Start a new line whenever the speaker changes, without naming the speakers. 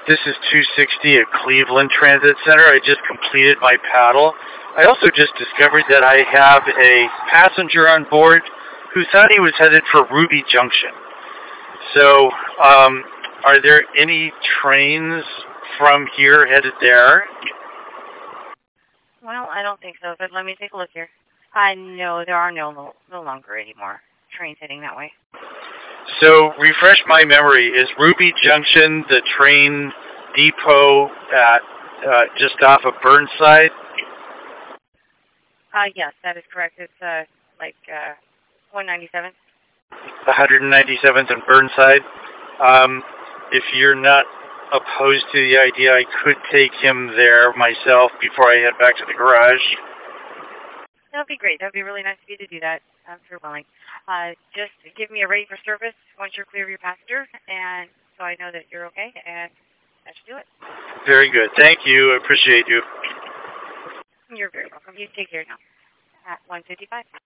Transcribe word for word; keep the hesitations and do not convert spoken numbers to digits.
This is two sixty at Cleveland Transit Center. I just completed my paddle. I also just discovered that I have a passenger on board who thought he was headed for Ruby Junction. So, um, are there any trains from here headed there?
Well, I don't think so, but let me take a look here. I know there are no, no no longer any more trains heading that way.
So, refresh my memory. Is Ruby Junction the train depot at uh, just off of Burnside?
Uh, yes, that is correct. It's uh, like uh, one ninety-seven.
one ninety-seventh and Burnside. Um, if you're not opposed to the idea, I could take him there myself before I head back to the garage.
That would be great. That would be really nice of you to do that, um, if you're willing. Uh, just give me a ready for service once you're clear of your passenger, and so I know that you're okay, and that should do it.
Very good. Thank you. I appreciate you.
You're very welcome. You take care now. At one fifty-five.